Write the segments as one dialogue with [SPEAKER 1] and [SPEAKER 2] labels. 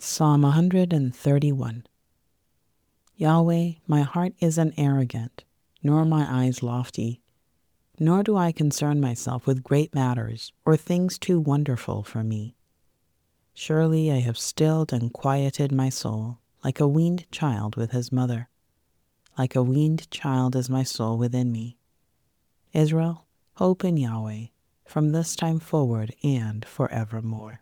[SPEAKER 1] Psalm 131. Yahweh, my heart isn't arrogant, nor my eyes lofty, nor do I concern myself with great matters or things too wonderful for me. Surely I have stilled and quieted my soul, like a weaned child with his mother. Like a weaned child is my soul within me. Israel, hope in Yahweh, from this time forward and forevermore.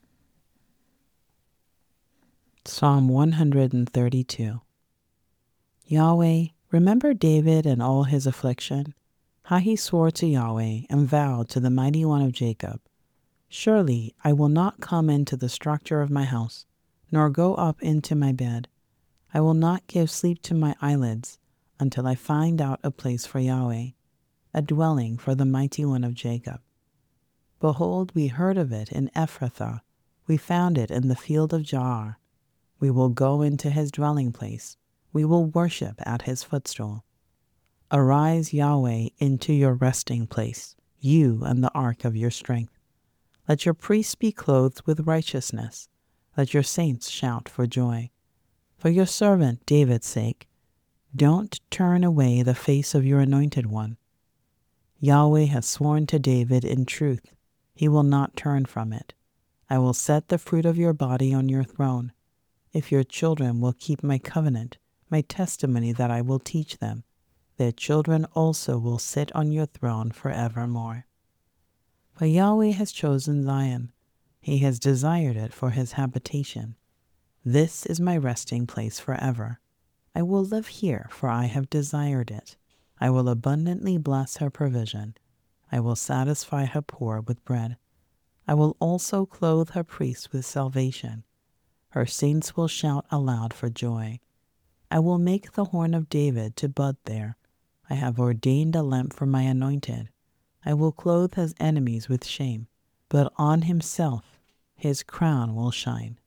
[SPEAKER 1] Psalm 132. Yahweh, remember David and all his affliction, how he swore to Yahweh and vowed to the Mighty One of Jacob, surely I will not come into the structure of my house, nor go up into my bed. I will not give sleep to my eyelids until I find out a place for Yahweh, a dwelling for the Mighty One of Jacob. Behold, we heard of it in Ephrathah, we found it in the field of Jaar. We will go into his dwelling place, we will worship at his footstool. Arise, Yahweh, into your resting place, you and the ark of your strength. Let your priests be clothed with righteousness. Let your saints shout for joy. For your servant David's sake, don't turn away the face of your anointed one. Yahweh has sworn to David in truth. He will not turn from it. I will set the fruit of your body on your throne. If your children will keep my covenant, my testimony that I will teach them, their children also will sit on your throne forevermore. For Yahweh has chosen Zion. He has desired it for his habitation. This is my resting place forever. I will live here, for I have desired it. I will abundantly bless her provision. I will satisfy her poor with bread. I will also clothe her priests with salvation. Her saints will shout aloud for joy. I will make the horn of David to bud there. I have ordained a lamp for my anointed. I will clothe his enemies with shame, but on himself his crown will shine.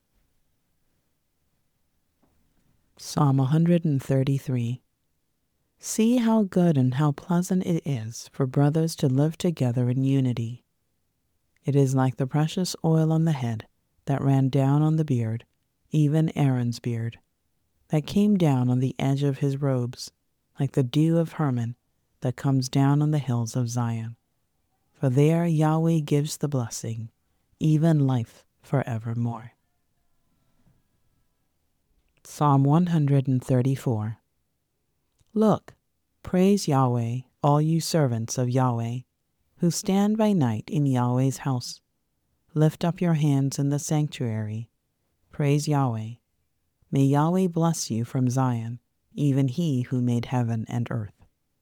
[SPEAKER 1] Psalm 133. See how good and how pleasant it is for brothers to live together in unity. It is like the precious oil on the head that ran down on the beard, even Aaron's beard, that came down on the edge of his robes, like the dew of Hermon that comes down on the hills of Zion. For there Yahweh gives the blessing, even life forevermore. Psalm 134. Look, praise Yahweh, all you servants of Yahweh, who stand by night in Yahweh's house. Lift up your hands in the sanctuary. Praise Yahweh. May Yahweh bless you from Zion, even he who made heaven and earth.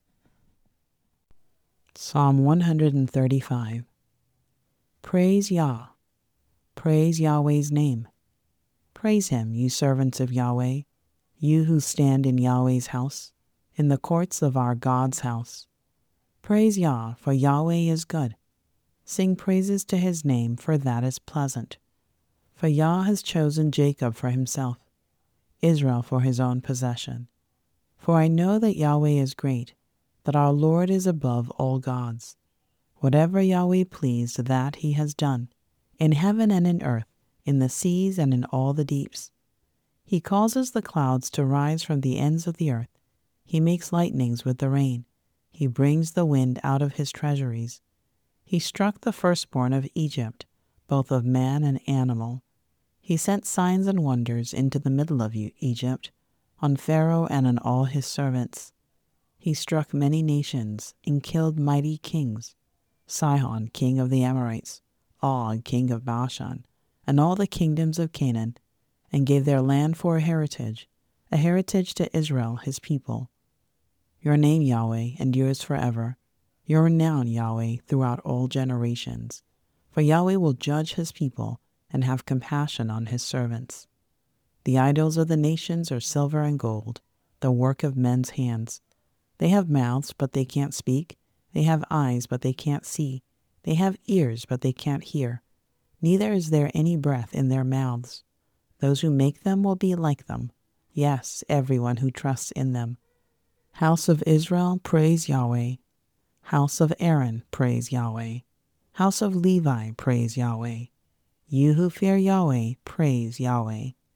[SPEAKER 1] Psalm 135. Praise Yah. Praise Yahweh's name. Praise him, you servants of Yahweh, you who stand in Yahweh's house, in the courts of our God's house. Praise Yah, for Yahweh is good. Sing praises to his name, for that is pleasant. For Yah has chosen Jacob for himself, Israel for his own possession. For I know that Yahweh is great, that our Lord is above all gods. Whatever Yahweh pleased, that he has done, in heaven and in earth, in the seas and in all the deeps. He causes the clouds to rise from the ends of the earth. He makes lightnings with the rain. He brings the wind out of his treasuries. He struck the firstborn of Egypt, both of man and animal. He sent signs and wonders into the middle of you, Egypt, on Pharaoh and on all his servants. He struck many nations and killed mighty kings, Sihon, king of the Amorites, Og, king of Bashan, and all the kingdoms of Canaan, and gave their land for a heritage to Israel his people. Your name, Yahweh, endures forever, your renown, Yahweh, throughout all generations. For Yahweh will judge his people and have compassion on his servants. The idols of the nations are silver and gold, the work of men's hands. They have mouths, but they can't speak. They have eyes, but they can't see. They have ears, but they can't hear. Neither is there any breath in their mouths. Those who make them will be like them. Yes, everyone who trusts in them. House of Israel, praise Yahweh. House of Aaron, praise Yahweh. House of Levi, praise Yahweh. You who fear Yahweh, praise Yahweh.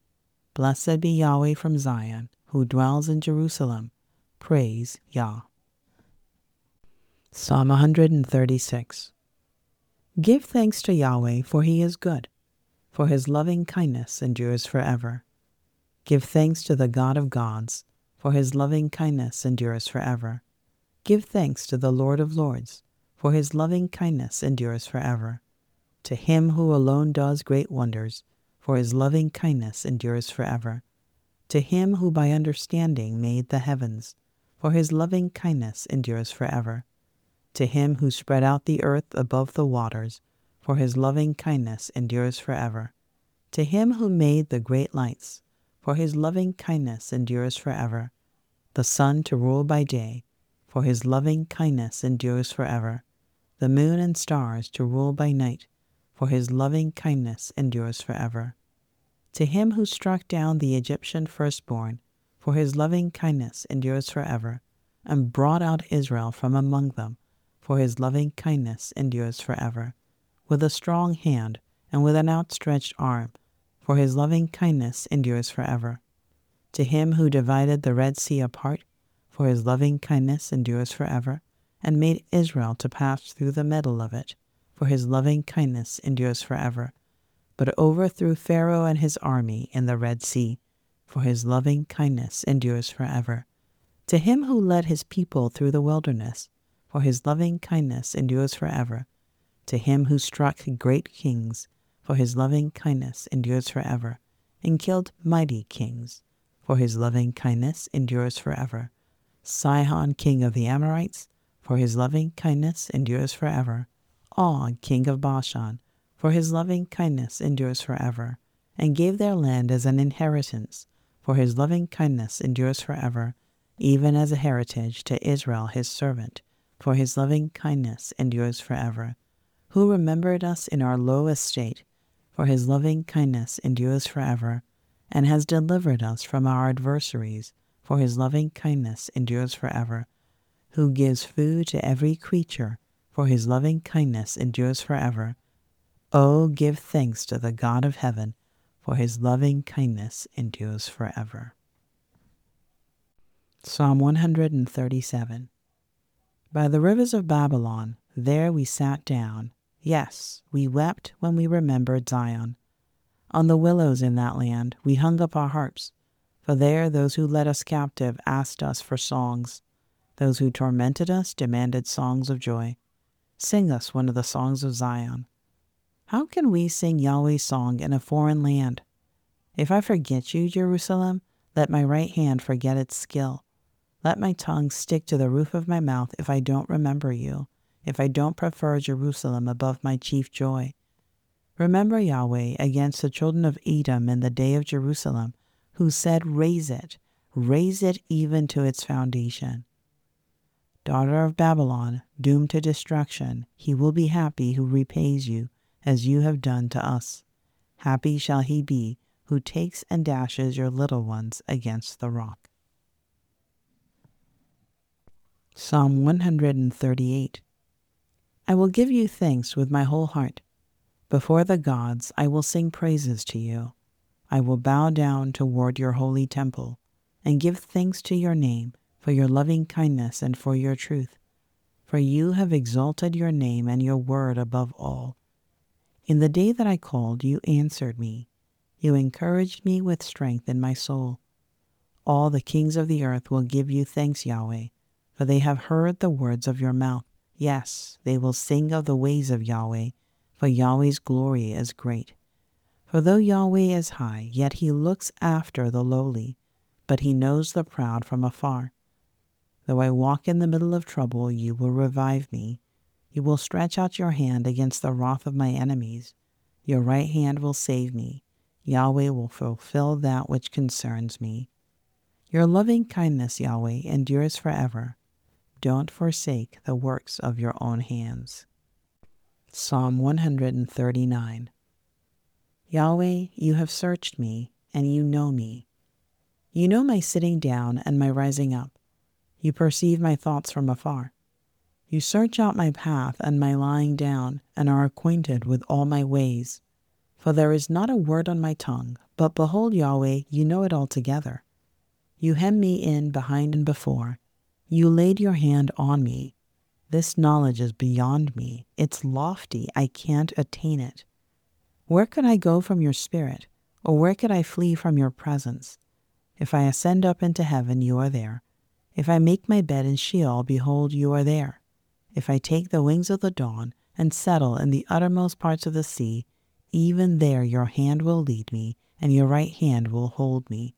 [SPEAKER 1] Blessed be Yahweh from Zion, who dwells in Jerusalem. Praise Yah. Psalm 136. Give thanks to Yahweh, for he is good, for his loving kindness endures forever. Give thanks to the God of gods, for his loving kindness endures forever. Give thanks to the Lord of lords, for his loving kindness endures forever. To him who alone does great wonders, for his loving kindness endures forever. To him who by understanding made the heavens, for his loving kindness endures forever. To him who spread out the earth above the waters, for his loving kindness endures forever. To him who made the great lights, for his loving kindness endures forever. The sun to rule by day, for his loving kindness endures forever. The moon and stars to rule by night, for his loving kindness endures forever. To him who struck down the Egyptian firstborn, for his loving kindness endures forever, and brought out Israel from among them, for his loving kindness endures forever, with a strong hand and with an outstretched arm, for his loving kindness endures forever. To him who divided the Red Sea apart, for his loving kindness endures forever, and made Israel to pass through the middle of it, for his loving kindness endures forever, but overthrew Pharaoh and his army in the Red Sea, for his loving kindness endures forever. To him who led his people through the wilderness, for his loving kindness endures forever. To him who struck great kings, for his loving kindness endures forever, and killed mighty kings, for his loving kindness endures forever. Sihon, king of the Amorites, for his loving kindness endures forever. Og, king of Bashan, for his loving kindness endures forever, and gave their land as an inheritance, for his loving kindness endures forever, even as a heritage to Israel his servant, for his loving kindness endures forever. Who remembered us in our low estate, for his loving kindness endures forever, and has delivered us from our adversaries, for his loving kindness endures forever. Who gives food to every creature, for his loving kindness endures forever. Oh, give thanks to the God of heaven, for his loving kindness endures forever. Psalm 137. By the rivers of Babylon, there we sat down. Yes, we wept when we remembered Zion. On the willows in that land we hung up our harps, for there those who led us captive asked us for songs. Those who tormented us demanded songs of joy. Sing us one of the songs of Zion. How can we sing Yahweh's song in a foreign land? If I forget you, Jerusalem, let my right hand forget its skill. Let my tongue stick to the roof of my mouth if I don't remember you, if I don't prefer Jerusalem above my chief joy. Remember Yahweh against the children of Edom in the day of Jerusalem, who said, raise it even to its foundation. Daughter of Babylon, doomed to destruction, he will be happy who repays you as you have done to us. Happy shall he be who takes and dashes your little ones against the rock. Psalm 138. I will give you thanks with my whole heart. Before the gods I will sing praises to you. I will bow down toward your holy temple and give thanks to your name for your loving kindness and for your truth. For you have exalted your name and your word above all. In the day that I called, you answered me. You encouraged me with strength in my soul. All the kings of the earth will give you thanks, Yahweh, for they have heard the words of your mouth. Yes, they will sing of the ways of Yahweh, for Yahweh's glory is great. For though Yahweh is high, yet he looks after the lowly, but he knows the proud from afar. Though I walk in the middle of trouble, you will revive me. You will stretch out your hand against the wrath of my enemies. Your right hand will save me. Yahweh will fulfill that which concerns me. Your loving kindness, Yahweh, endures forever. Don't forsake the works of your own hands. Psalm 139. Yahweh, you have searched me, and you know me. You know my sitting down and my rising up. You perceive my thoughts from afar. You search out my path and my lying down, and are acquainted with all my ways. For there is not a word on my tongue, but behold, Yahweh, you know it altogether. You hem me in behind and before. You laid your hand on me. This knowledge is beyond me. It's lofty. I can't attain it. Where could I go from your spirit, or where could I flee from your presence? If I ascend up into heaven, you are there. If I make my bed in Sheol, behold, you are there. If I take the wings of the dawn and settle in the uttermost parts of the sea, even there your hand will lead me, and your right hand will hold me.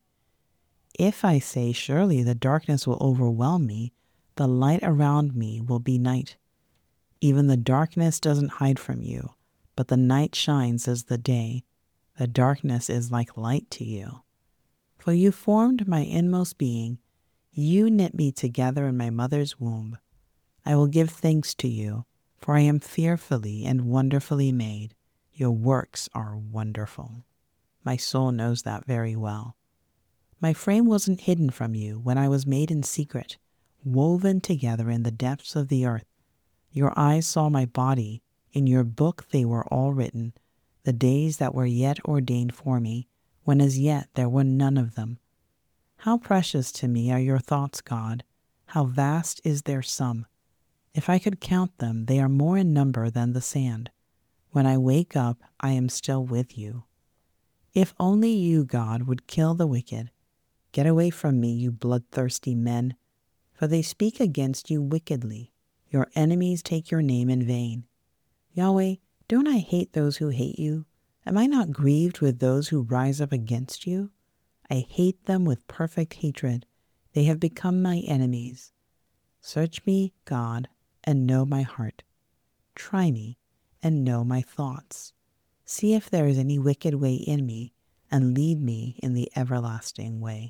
[SPEAKER 1] If I say, surely the darkness will overwhelm me, the light around me will be night. Even the darkness doesn't hide from you, but the night shines as the day. The darkness is like light to you. For you formed my inmost being. You knit me together in my mother's womb. I will give thanks to you, for I am fearfully and wonderfully made. Your works are wonderful. My soul knows that very well. My frame wasn't hidden from you when I was made in secret, woven together in the depths of the earth. Your eyes saw my body. In your book they were all written, the days that were yet ordained for me, when as yet there were none of them. How precious to me are your thoughts, God! How vast is their sum! If I could count them, they are more in number than the sand. When I wake up, I am still with you. If only you, God, would kill the wicked. Get away from me, you bloodthirsty men, for they speak against you wickedly. Your enemies take your name in vain. Yahweh, don't I hate those who hate you? Am I not grieved with those who rise up against you? I hate them with perfect hatred. They have become my enemies. Search me, God, and know my heart. Try me and know my thoughts. See if there is any wicked way in me, and lead me in the everlasting way.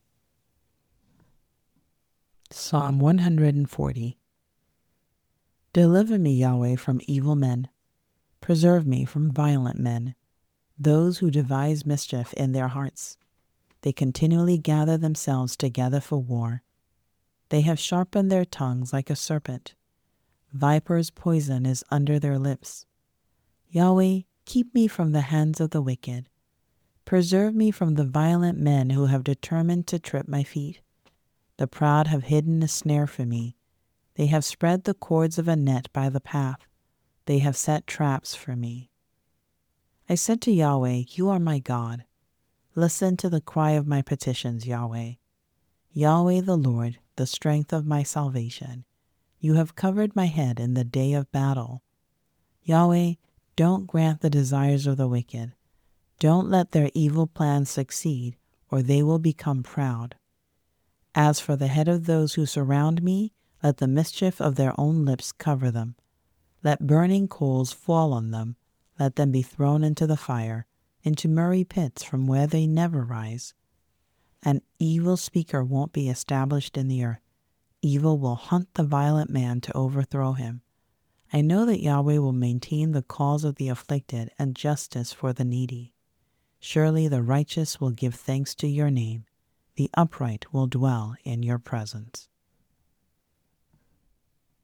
[SPEAKER 1] Psalm 140. Deliver me, Yahweh, from evil men. Preserve me from violent men, those who devise mischief in their hearts. They continually gather themselves together for war. They have sharpened their tongues like a serpent. Viper's poison is under their lips. Yahweh, keep me from the hands of the wicked. Preserve me from the violent men who have determined to trip my feet. The proud have hidden a snare for me. They have spread the cords of a net by the path. They have set traps for me. I said to Yahweh, you are my God. Listen to the cry of my petitions, Yahweh. Yahweh the Lord, the strength of my salvation. You have covered my head in the day of battle. Yahweh, don't grant the desires of the wicked. Don't let their evil plans succeed, or they will become proud. As for the head of those who surround me, let the mischief of their own lips cover them. Let burning coals fall on them. Let them be thrown into the fire, into murky pits from where they never rise. An evil speaker won't be established in the earth. Evil will hunt the violent man to overthrow him. I know that Yahweh will maintain the cause of the afflicted and justice for the needy. Surely the righteous will give thanks to your name. The upright will dwell in your presence.